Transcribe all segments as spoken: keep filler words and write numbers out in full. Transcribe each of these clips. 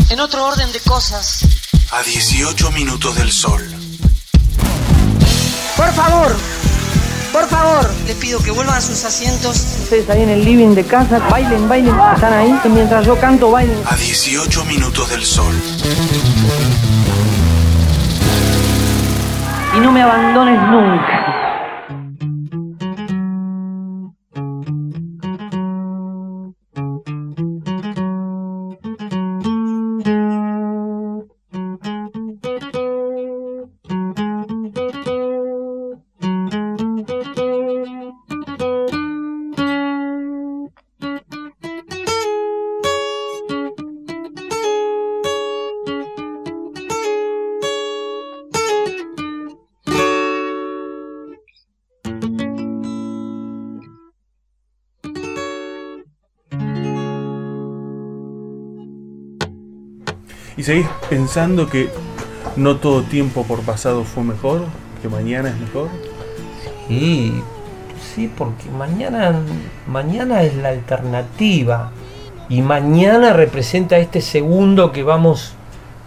En otro orden de cosas. A dieciocho minutos del sol. Por favor, por favor, les pido que vuelvan a sus asientos. Ustedes ahí en el living de casa, bailen, bailen, están ahí, y mientras yo canto, bailen. A dieciocho minutos del sol. Y no me abandones nunca. ¿Y seguís pensando que no todo tiempo por pasado fue mejor? ¿Que mañana es mejor? Sí, sí, porque mañana, mañana es la alternativa. Y mañana representa este segundo que vamos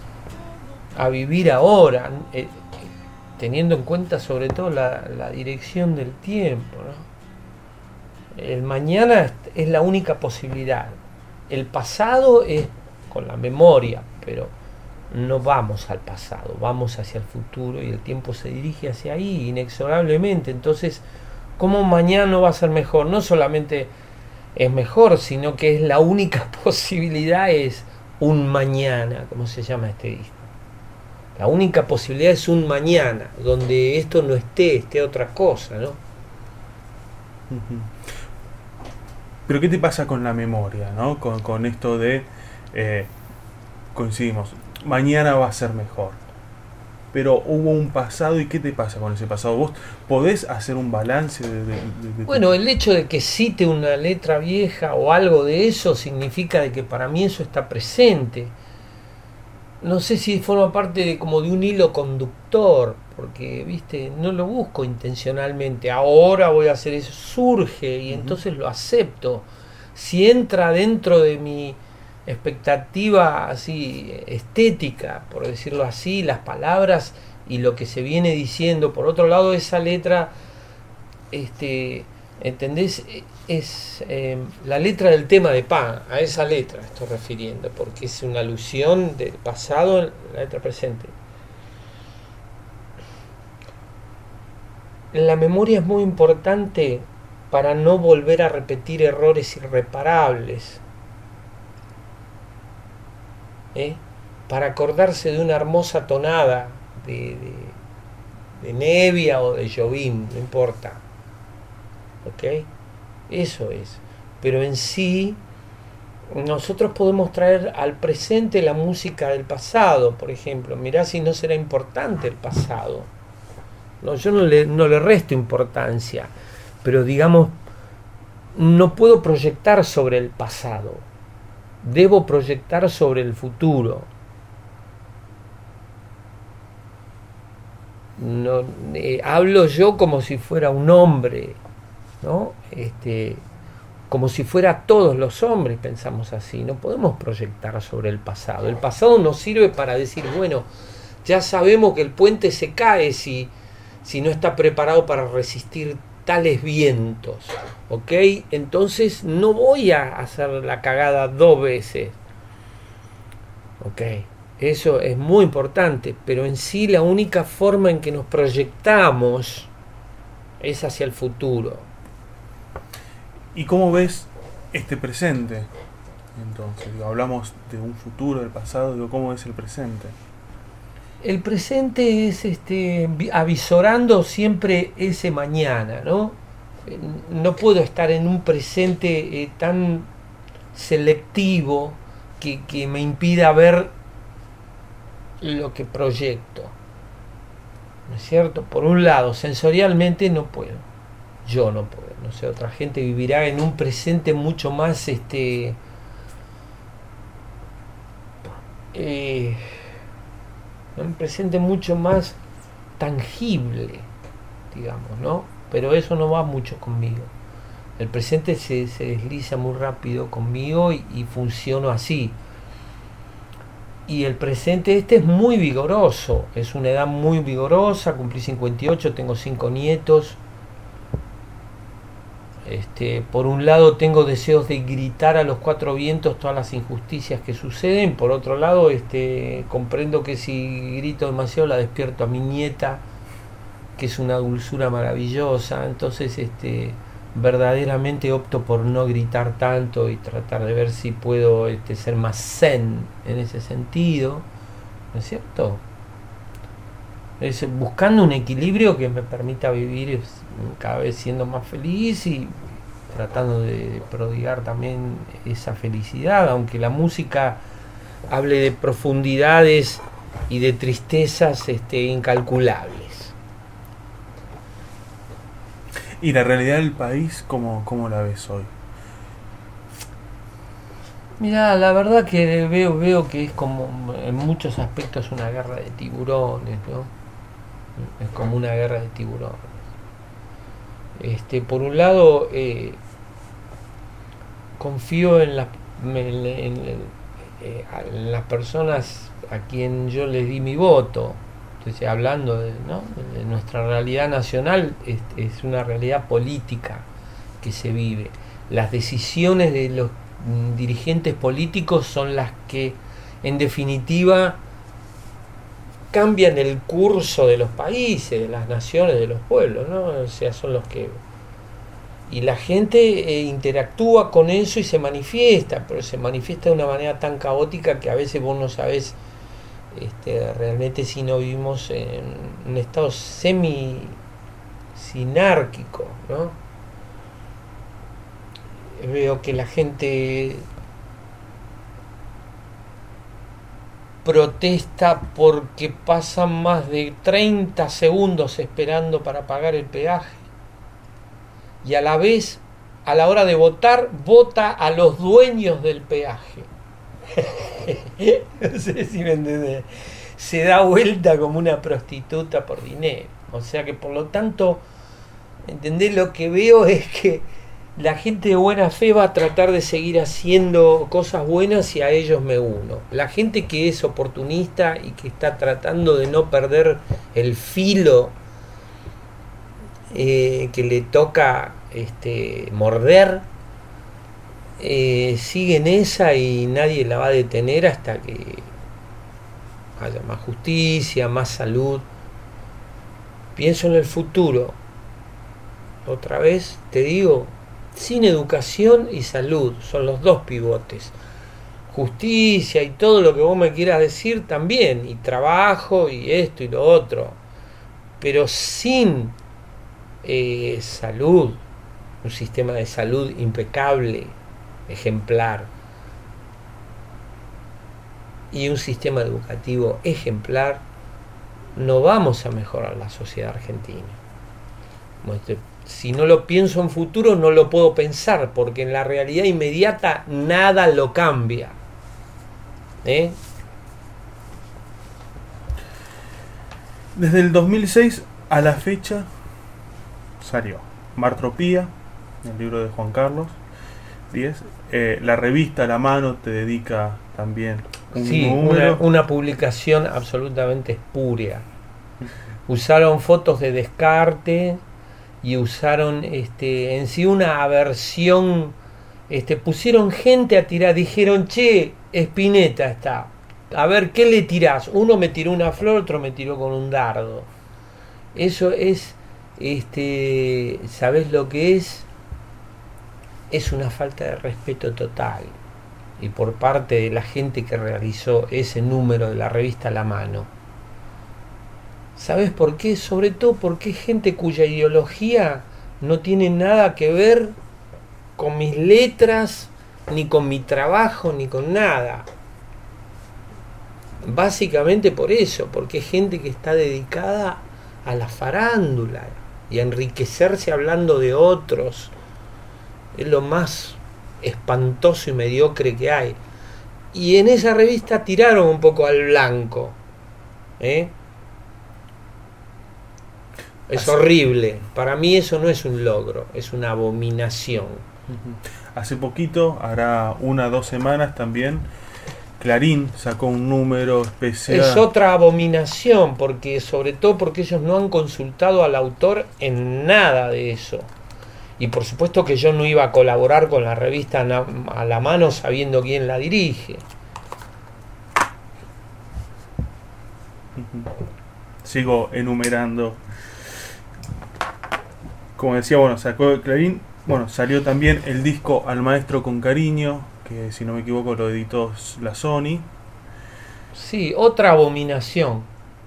a vivir ahora, eh, teniendo en cuenta sobre todo la, la dirección del tiempo, ¿no? El mañana es la única posibilidad. El pasado es con la memoria, pero no vamos al pasado, vamos hacia el futuro y el tiempo se dirige hacia ahí inexorablemente. Entonces, ¿cómo mañana va a ser mejor? No solamente es mejor, sino que es la única posibilidad, es un mañana, como se llama este disco. La única posibilidad es un mañana, donde esto no esté, esté otra cosa, ¿no? Uh-huh. Pero ¿qué te pasa con la memoria, ¿no? Con, con esto de... Eh, coincidimos, mañana va a ser mejor, pero hubo un pasado, ¿y qué te pasa con ese pasado? ¿Vos podés hacer un balance de, de, de bueno, el hecho de que cite una letra vieja o algo de eso significa de que para mí eso está presente. No sé si forma parte de como de un hilo conductor, porque viste, no lo busco intencionalmente, ahora voy a hacer eso, surge y uh-huh. Entonces lo acepto. Si entra dentro de mi expectativa así estética, por decirlo así, las palabras y lo que se viene diciendo, por otro lado esa letra, este, ¿entendés? Es eh, la letra del tema de Pan, a esa letra estoy refiriendo, porque es una alusión del pasado en la letra presente. La memoria es muy importante para no volver a repetir errores irreparables. ¿Eh? Para acordarse de una hermosa tonada de, de, de Nevia o de Jobim, no importa, ¿ok? Eso es. Pero en sí nosotros podemos traer al presente la música del pasado, por ejemplo. Mirá si no será importante el pasado. No, yo no le, no le resto importancia, pero digamos, no puedo proyectar sobre el pasado. Debo proyectar sobre el futuro. No, eh, hablo yo como si fuera un hombre, ¿no? Este, como si fuera todos los hombres, pensamos así. No podemos proyectar sobre el pasado. El pasado nos sirve para decir, bueno, ya sabemos que el puente se cae si, si no está preparado para resistir tales vientos, ¿ok? Entonces no voy a hacer la cagada dos veces, ¿ok? Eso es muy importante, pero en sí la única forma en que nos proyectamos es hacia el futuro. ¿Y cómo ves este presente? Entonces, digo, hablamos de un futuro, del pasado, digo, ¿cómo ves el presente? El presente es este avisorando siempre ese mañana, ¿no? No puedo estar en un presente eh, tan selectivo que, que me impida ver lo que proyecto, ¿no es cierto? Por un lado, sensorialmente no puedo, yo no puedo, no sé, otra gente vivirá en un presente mucho más este eh, un presente mucho más tangible, digamos, ¿no? Pero eso no va mucho conmigo. El presente se, se desliza muy rápido conmigo y, y funciono así. y el presente este es muy vigoroso, es una edad muy vigorosa, cumplí cincuenta y ocho, tengo cinco nietos. Este, por un lado tengo deseos de gritar a los cuatro vientos todas las injusticias que suceden, por otro lado este, comprendo que si grito demasiado la despierto a mi nieta, que es una dulzura maravillosa, entonces este, verdaderamente opto por no gritar tanto y tratar de ver si puedo este, ser más zen en ese sentido, ¿no es cierto? Es buscando un equilibrio que me permita vivir cada vez siendo más feliz y tratando de prodigar también esa felicidad, aunque la música hable de profundidades y de tristezas este, incalculables. ¿Y la realidad del país cómo, cómo la ves hoy? Mira, la verdad que veo, veo que es como en muchos aspectos una guerra de tiburones, ¿no? Es como una guerra de tiburones. Este, por un lado, eh, confío en, la, en, en, en, en las personas a quien yo les di mi voto. Entonces, hablando de, ¿no? de nuestra realidad nacional, es, es una realidad política que se vive. Las decisiones de los dirigentes políticos son las que, en definitiva, cambian el curso de los países, de las naciones, de los pueblos, ¿no? O sea, son los que... Y la gente eh, interactúa con eso y se manifiesta, pero se manifiesta de una manera tan caótica que a veces vos no sabés este, realmente si no vivimos en un estado semi-sinárquico, ¿no? Veo que la gente protesta porque pasan más de treinta segundos esperando para pagar el peaje y a la vez, a la hora de votar, vota a los dueños del peaje. No sé si me entendés. Se da vuelta como una prostituta por dinero. O sea que por lo tanto, ¿entendés? Lo que veo es que la gente de buena fe va a tratar de seguir haciendo cosas buenas y a ellos me uno. La gente que es oportunista y que está tratando de no perder el filo eh, que le toca este, morder, eh, sigue en esa y nadie la va a detener hasta que haya más justicia, más salud. Pienso en el futuro. Otra vez te digo, sin educación y salud son los dos pivotes. Justicia y todo lo que vos me quieras decir también, y trabajo y esto y lo otro, pero sin eh, salud, un sistema de salud impecable, ejemplar, y un sistema educativo ejemplar, no vamos a mejorar la sociedad argentina. Si no lo pienso en futuro, no lo puedo pensar, porque en la realidad inmediata nada lo cambia. ¿Eh? Desde el dos mil seis a la fecha salió Martropía, el libro de Juan Carlos Díez. Eh, la revista La Mano te dedica también un sí, número. Una, una publicación absolutamente espuria. Usaron fotos de descarte y usaron este en sí una aversión, este pusieron gente a tirar, dijeron, che, Spinetta está, a ver, ¿qué le tirás? Uno me tiró una flor, otro me tiró con un dardo. Eso es, este, ¿sabés lo que es? Es una falta de respeto total, y por parte de la gente que realizó ese número de la revista La Mano. ¿Sabes por qué? Sobre todo porque es gente cuya ideología no tiene nada que ver con mis letras, ni con mi trabajo, ni con nada. Básicamente por eso, porque es gente que está dedicada a la farándula y a enriquecerse hablando de otros. Es lo más espantoso y mediocre que hay. Y en esa revista tiraron un poco al blanco, ¿eh? Es Así. horrible. Para mí eso no es un logro, es una abominación. Hace poquito, hará una o dos semanas también, Clarín sacó un número especial. Es otra abominación, porque sobre todo porque ellos no han consultado al autor en nada de eso. Y por supuesto que yo no iba a colaborar con la revista a la mano sabiendo quién la dirige. Sigo enumerando. Como decía, bueno, sacó Clarín. Bueno, salió también el disco Al Maestro con Cariño, que si no me equivoco lo editó la Sony. Sí, otra abominación.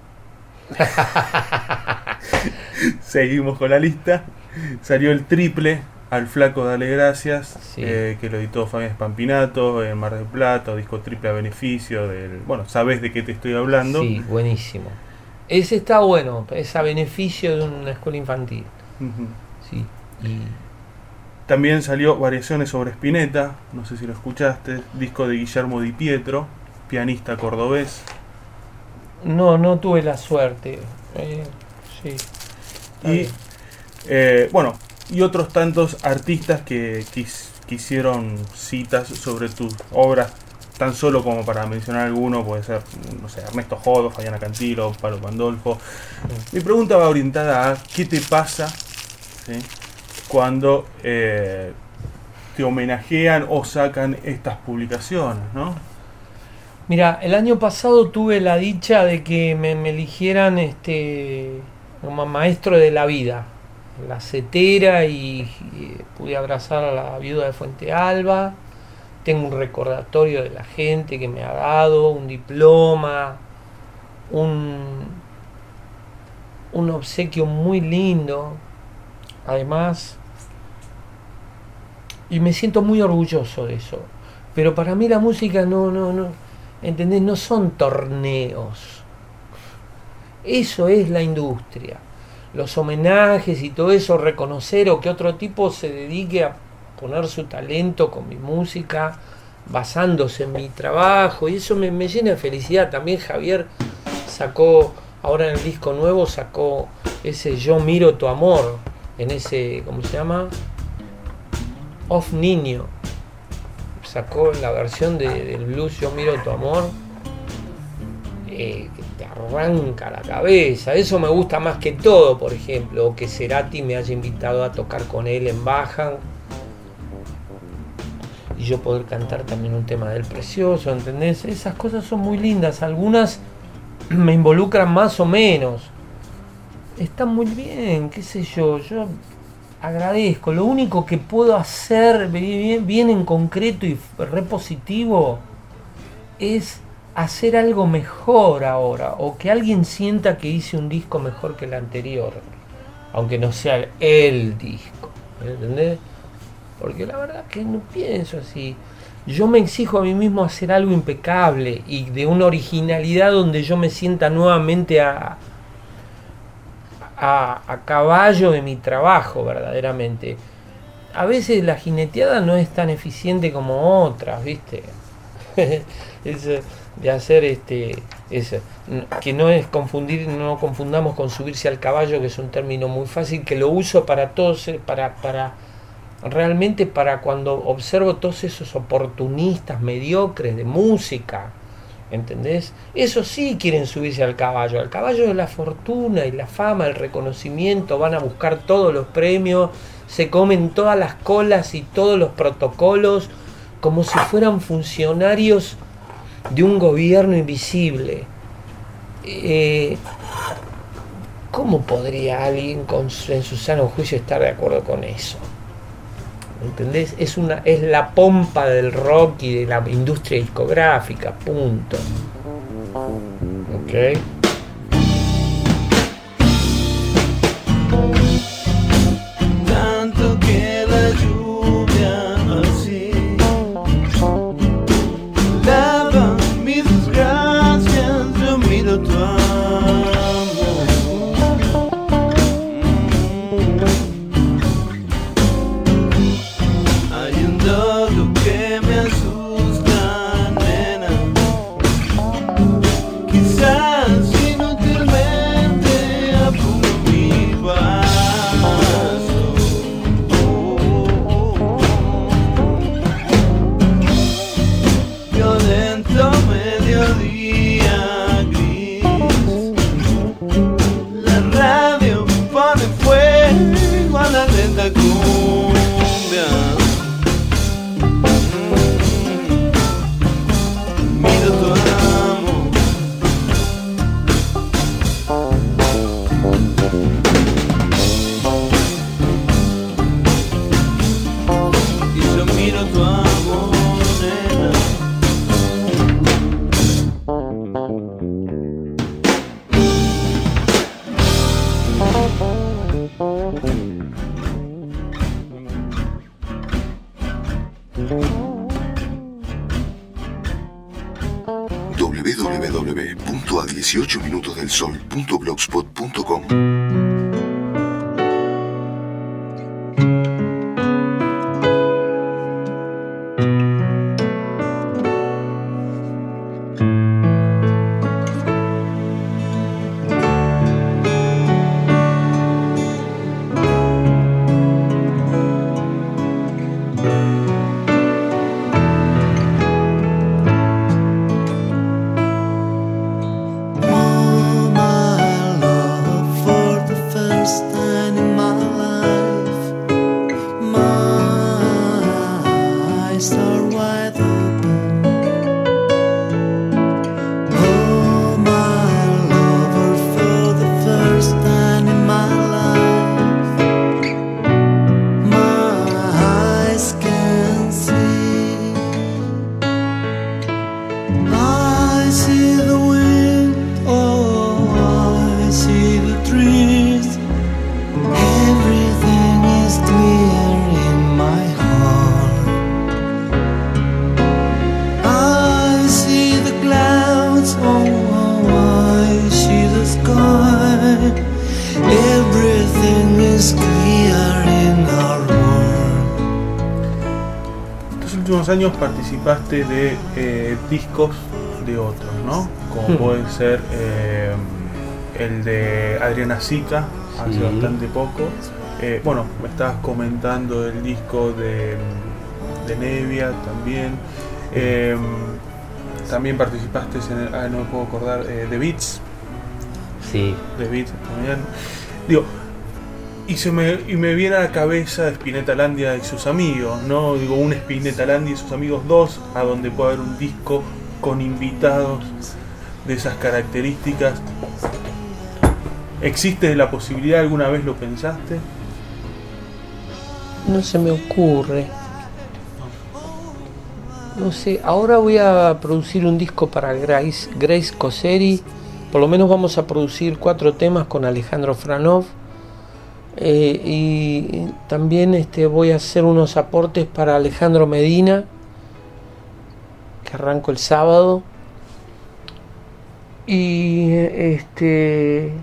Seguimos con la lista. Salió el triple, Al Flaco Dale Gracias, sí. eh, que lo editó Fabián Spampinato en Mar del Plata, disco triple a beneficio del... Bueno, sabes de qué te estoy hablando. Sí, buenísimo. Ese está bueno, es a beneficio de una escuela infantil. Uh-huh. Sí. Y... También salió Variaciones sobre Spinetta, no sé si lo escuchaste, disco de Guillermo Di Pietro, pianista cordobés. No, no tuve la suerte. Eh, sí. Y eh, bueno, y otros tantos artistas que, que, que hicieron citas sobre tus obras, tan solo como para mencionar alguno, puede ser, no sé, Ernesto Jodo, Fabiana Cantilo, Palo Pandolfo. Mi pregunta va orientada a ¿qué te pasa, ¿sí?, cuando eh, te homenajean o sacan estas publicaciones, ¿no? Mira, el año pasado tuve la dicha de que me, me eligieran este como maestro de la vida, la cetera, y, y pude abrazar a la viuda de Fuente Alba. Tengo un recordatorio de la gente que me ha dado, un diploma, un, un obsequio muy lindo, además, y me siento muy orgulloso de eso. Pero para mí la música no, no, no, ¿entendés? No son torneos. Eso es la industria. Los homenajes y todo eso, reconocer o que otro tipo se dedique a poner su talento con mi música, basándose en mi trabajo, y eso me, me llena de felicidad. También Javier sacó, ahora en el disco nuevo, sacó ese Yo Miro Tu Amor, en ese, ¿cómo se llama? Off Niño. Sacó la versión de, del blues Yo Miro Tu Amor, eh, que te arranca la cabeza. Eso me gusta más que todo, por ejemplo, o que Cerati me haya invitado a tocar con él en Bajan y yo poder cantar también un tema del Precioso, ¿entendés? Esas cosas son muy lindas. Algunas me involucran más o menos. Está muy bien, qué sé yo, yo agradezco. Lo único que puedo hacer bien, bien en concreto y re positivo es hacer algo mejor ahora, o que alguien sienta que hice un disco mejor que el anterior, aunque no sea el disco, ¿entendés? Porque la verdad que no pienso así. Yo me exijo a mí mismo hacer algo impecable y de una originalidad donde yo me sienta nuevamente a A, a caballo de mi trabajo, verdaderamente. A veces la jineteada no es tan eficiente como otras, ¿viste? es de hacer este es, que no es confundir, no confundamos con subirse al caballo, que es un término muy fácil, que lo uso para todos, para, para realmente para cuando observo todos esos oportunistas mediocres de música, ¿entendés? Eso sí quieren subirse al caballo, al caballo de la fortuna y la fama, el reconocimiento, van a buscar todos los premios, se comen todas las colas y todos los protocolos como si fueran funcionarios de un gobierno invisible. Eh, ¿Cómo podría alguien con su, en su sano juicio estar de acuerdo con eso? ¿Entendés? Es una, es la pompa del rock y de la industria discográfica, punto. ¿Ok? Tanto que la lluvia así lava mis desgracias, yo miro tu amor. Quizás w w w punto a dieciocho minutos del sol punto blogspot punto com. Años participaste de eh, discos de otros, ¿no? Como hmm. puede ser eh, el de Adriana Zica, hace sí. bastante poco. Eh, bueno, me estabas comentando el disco de, de Nevia también. Eh, también participaste en el, ah, no me puedo acordar, eh, de Beats. Sí. De Beats también. Digo, Y, se me, y me viene a la cabeza Spinetta-Landia y sus amigos, ¿no? Digo, un Spinetta-Landia y sus amigos dos, a donde puede haber un disco con invitados de esas características. ¿Existe la posibilidad? ¿Alguna vez lo pensaste? No se me ocurre. No sé, ahora voy a producir un disco para Grace, Grace Cosseri. Por lo menos vamos a producir cuatro temas con Alejandro Franov. Eh, y también este, voy a hacer unos aportes para Alejandro Medina, que arranco el sábado. Y este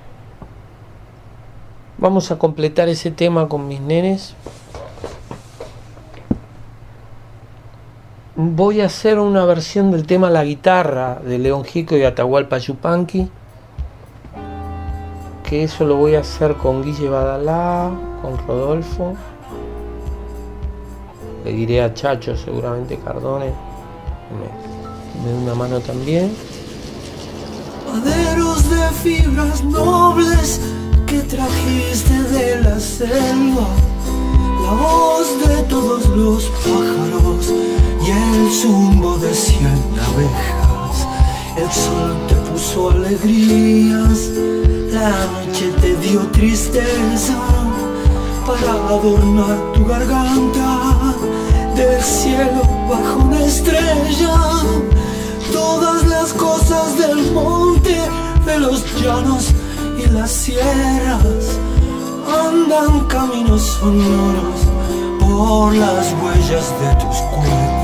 vamos a completar ese tema con mis nenes. Voy a hacer una versión del tema La Guitarra de León Gieco y Atahualpa Yupanqui, que eso lo voy a hacer con Guille Badalá, con Rodolfo. Le diré a Chacho, seguramente Cardone, me, me dé una mano también. Maderos de fibras nobles que trajiste de la selva, la voz de todos los pájaros y el zumbo de cien abejas. El sol te puso alegrías, la noche te dio tristeza para adornar tu garganta. Del cielo bajo una estrella, todas las cosas del monte, de los llanos y las sierras andan caminos sonoros por las huellas de tus cuerdas.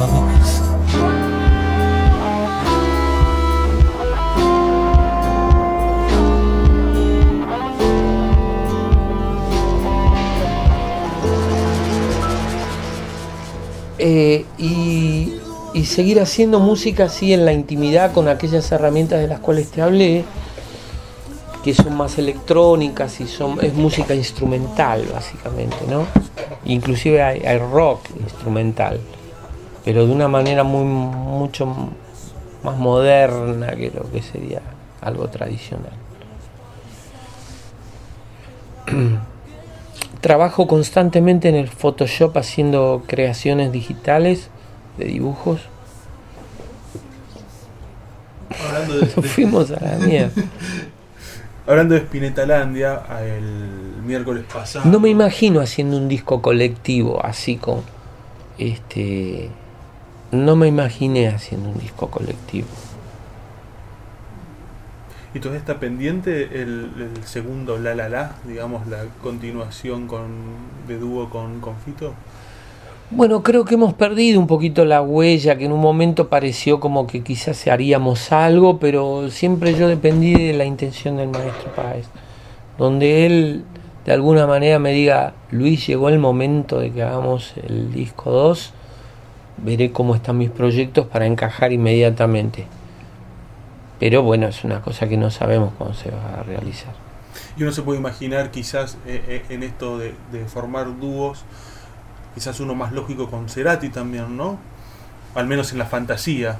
Eh, y, y seguir haciendo música así en la intimidad con aquellas herramientas de las cuales te hablé, que son más electrónicas y son es música instrumental básicamente, ¿no? Inclusive hay, hay rock instrumental, pero de una manera muy mucho más moderna que lo que sería algo tradicional. Trabajo constantemente en el Photoshop haciendo creaciones digitales de dibujos. Hablando de, de... fuimos a la mierda. Hablando de Spinetta-Landia, el miércoles pasado. No me imagino haciendo un disco colectivo así con este. No me imaginé haciendo un disco colectivo. ¿Y todavía está pendiente el, el segundo La La La, digamos, la continuación con de dúo con, con Fito? Bueno, creo que hemos perdido un poquito la huella, que en un momento pareció como que quizás haríamos algo, pero siempre yo dependí de la intención del maestro Páez, donde él de alguna manera me diga, Luis, llegó el momento de que hagamos el disco dos, veré cómo están mis proyectos para encajar inmediatamente. Pero bueno, es una cosa que no sabemos cómo se va a realizar. Y uno se puede imaginar quizás eh, en esto de, de formar dúos, quizás uno más lógico con Cerati también, ¿no? Al menos en la fantasía.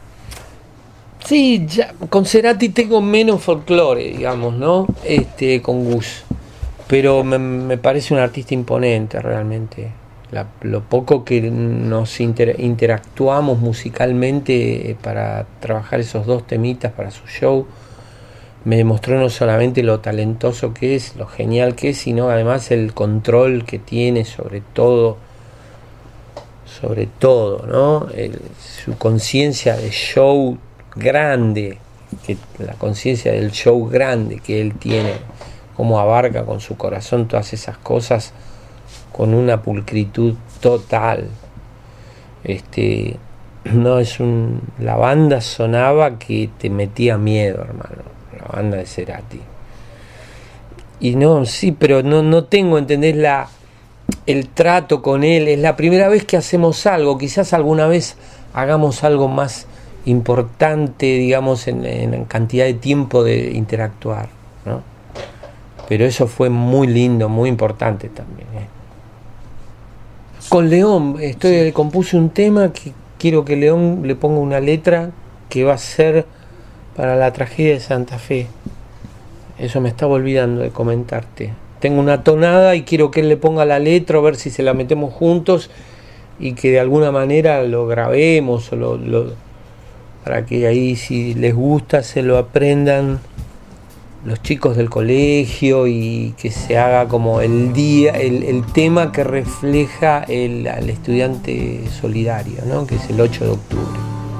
Sí, ya, con Cerati tengo menos folclore, digamos, ¿no? Este, con Gus. Pero me, me parece un artista imponente realmente. La, lo poco que nos inter, interactuamos musicalmente para trabajar esos dos temitas para su show, me demostró no solamente lo talentoso que es, lo genial que es, sino además el control que tiene sobre todo, sobre todo, ¿no? El, su conciencia de show grande, que, la conciencia del show grande que él tiene, cómo abarca con su corazón todas esas cosas con una pulcritud total. Este, no es un, la banda sonaba que te metía miedo, hermano. La banda de Cerati. Y no, sí, pero no, no tengo, ¿entendés? La, el trato con él. Es la primera vez que hacemos algo. Quizás alguna vez hagamos algo más importante, digamos, en, en cantidad de tiempo de interactuar, ¿no? Pero eso fue muy lindo, muy importante también, ¿eh? Con León, estoy, sí. compuse un tema que quiero que León le ponga una letra que va a ser para la tragedia de Santa Fe. Eso me estaba olvidando de comentarte. Tengo una tonada y quiero que él le ponga la letra, a ver si se la metemos juntos y que de alguna manera lo grabemos o lo, lo, para que ahí, si les gusta, se lo aprendan los chicos del colegio y que se haga como el día, el, el tema que refleja el, al estudiante solidario, ¿no? Que es el ocho de octubre.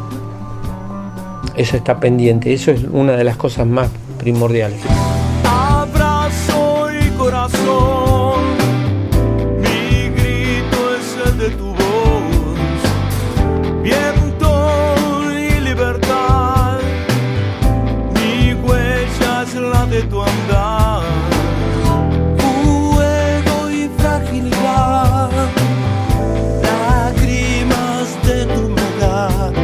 Eso está pendiente, eso es una de las cosas más primordiales. Abrazo y corazón, mi grito es el de tu voz, viento y libertad, mi huella es la de tu andar, fuego y fragilidad, lágrimas de tu humedad.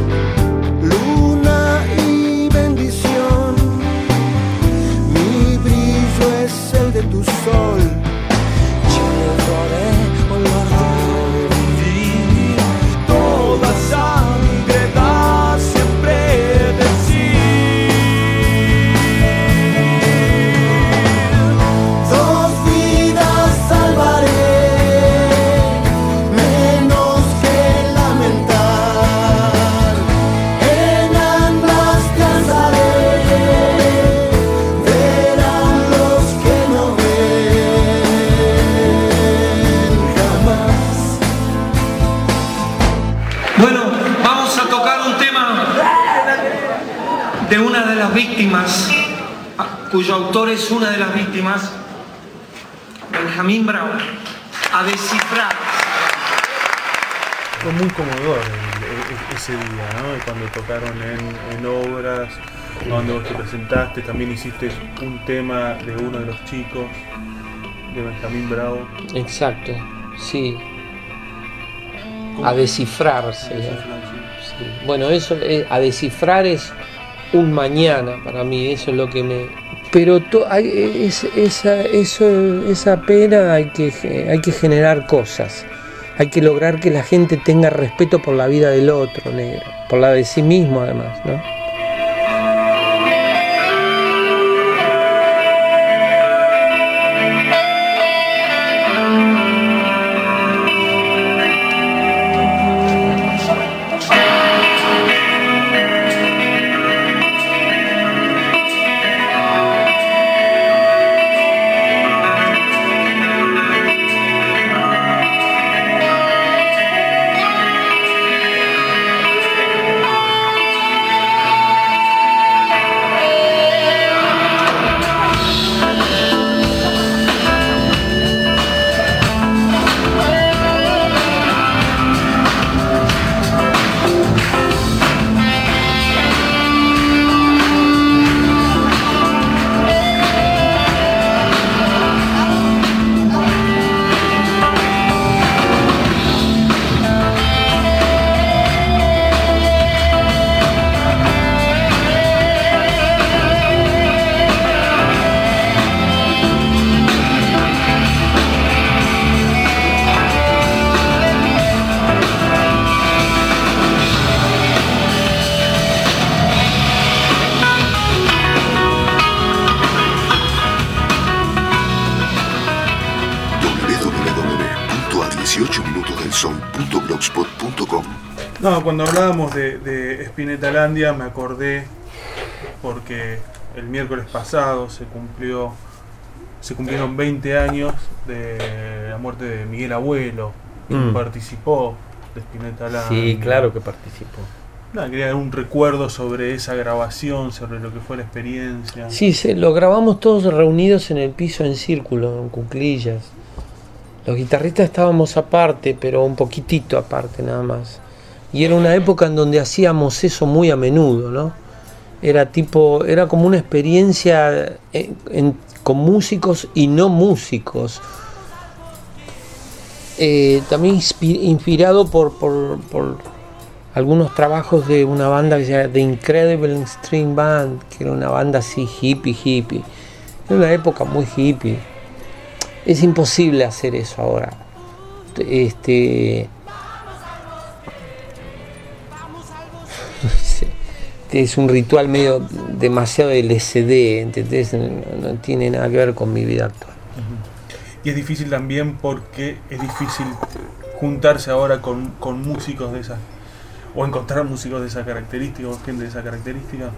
De tu sol, llevaré olor de vivir, toda sangre da siempre decir, dos vidas salvaré, menos que lamentar, en ambas cansaré, verán los que de una de las víctimas, cuyo autor es una de las víctimas, Benjamín Bravo, A descifrar. Fue muy conmovedor ese día, ¿no? Cuando tocaron en, en obras, donde vos te presentaste, también hiciste un tema de uno de los chicos, de Benjamín Bravo. Exacto, sí. A descifrar, se llama. Sí. Bueno, eso, a descifrar es un mañana para mí, eso es lo que me... Pero to, hay, es, esa, eso, esa pena hay que, hay que generar cosas, hay que lograr que la gente tenga respeto por la vida del otro, negro, por la de sí mismo además, ¿no? No, cuando hablábamos de, de Spinetta-landia me acordé porque el miércoles pasado se cumplió se cumplieron veinte años de la muerte de Miguel Abuelo, que Mm. participó de Spinetta-landia. Sí, claro que participó. Nada, quería dar un recuerdo sobre esa grabación, sobre lo que fue la experiencia. Sí, se, lo grabamos todos reunidos en el piso en círculo, en cuclillas. Los guitarristas estábamos aparte, pero un poquitito aparte nada más. Y era una época en donde hacíamos eso muy a menudo, ¿no? Era tipo, era como una experiencia en, en, con músicos y no músicos. Eh, también inspi- inspirado por, por, por algunos trabajos de una banda que se llama The Incredible String Band, que era una banda así hippie, hippie. Era una época muy hippie. Es imposible hacer eso ahora. Este... es un ritual medio demasiado L S D, ¿entendés? No, no tiene nada que ver con mi vida actual. Uh-huh. Y es difícil también porque es difícil juntarse ahora con, con músicos de esas, o encontrar músicos de esa característica, o gente de esa característica.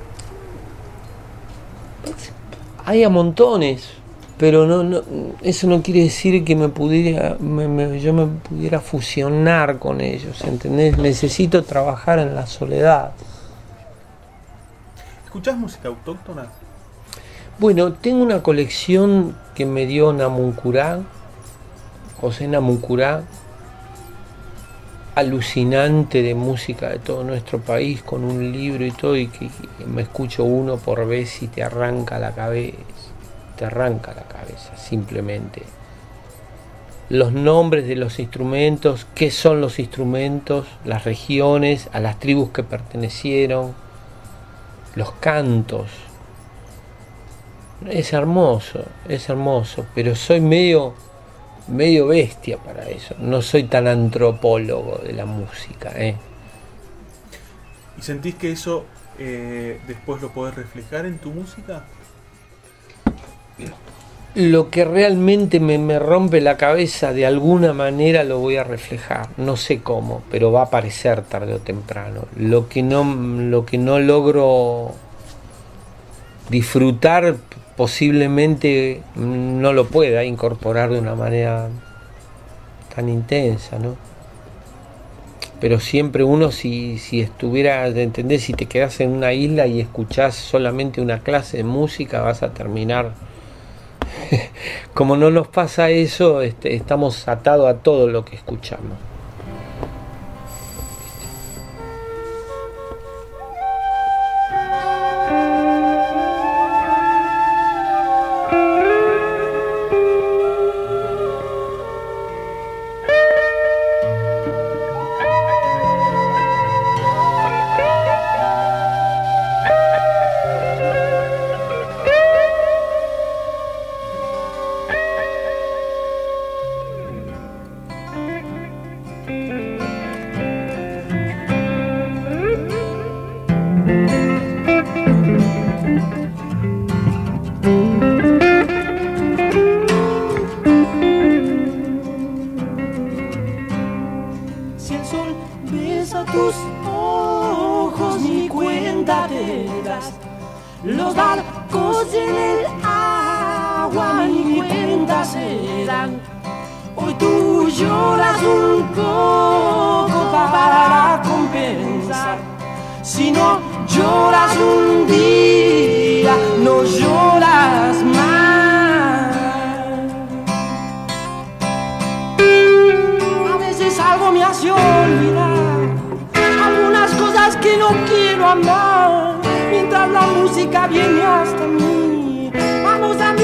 Hay a montones, pero no, no, eso no quiere decir que me pudiera, me, me, yo me pudiera fusionar con ellos, ¿entendés? Necesito trabajar en la soledad. ¿Escuchás música autóctona? Bueno, tengo una colección que me dio Namuncurá, José Namuncurá, alucinante de música de todo nuestro país, con un libro y todo, y que, que me escucho uno por vez y te arranca la cabeza, te arranca la cabeza, simplemente. Los nombres de los instrumentos, qué son los instrumentos, las regiones, a las tribus que pertenecieron, los cantos. Es hermoso, es hermoso, pero soy medio, medio bestia para eso. No soy tan antropólogo de la música, ¿eh? ¿Y sentís que eso eh, después lo podés reflejar en tu música? Lo que realmente me, me rompe la cabeza, de alguna manera lo voy a reflejar. No sé cómo, pero va a aparecer tarde o temprano. Lo que no, lo que no logro disfrutar, posiblemente no lo pueda incorporar de una manera tan intensa, ¿no? Pero siempre uno, si, si estuviera, ¿entendés? Si te quedás en una isla y escuchás solamente una clase de música, vas a terminar. Como no nos pasa eso, este, estamos atados a todo lo que escuchamos. Si el sol besa tus ojos, ni cuenta te das. Los barcos en el agua, ni cuenta se dan. Hoy tú lloras un poco para compensar. Si no lloras un día, no lloras más. A veces algo me hace olvidar algunas cosas que no quiero amar, mientras la música viene hasta mí. Vamos a mí.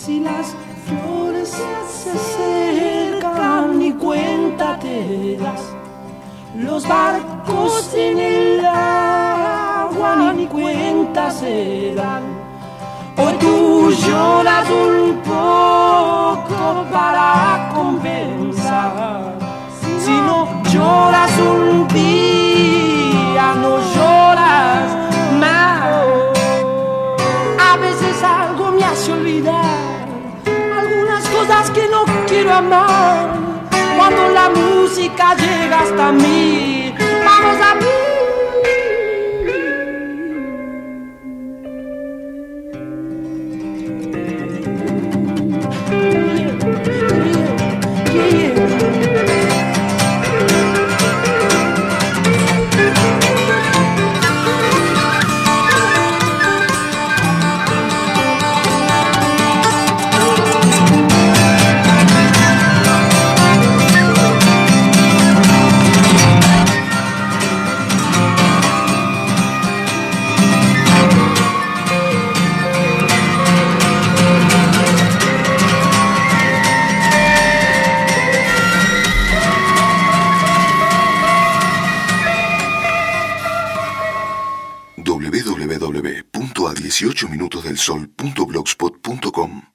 Si las flores se acercan ni cuenta te das, los barcos en el agua ni cuenta se dan. Hoy tú lloras un poco para compensar. Si no lloras un día, no lloras más. A veces algo me hace olvidar algunas cosas que no quiero amar. Cuando la música llega hasta mí, vamos a mí. w w w punto a dieciocho minutos del sol punto blogspot punto com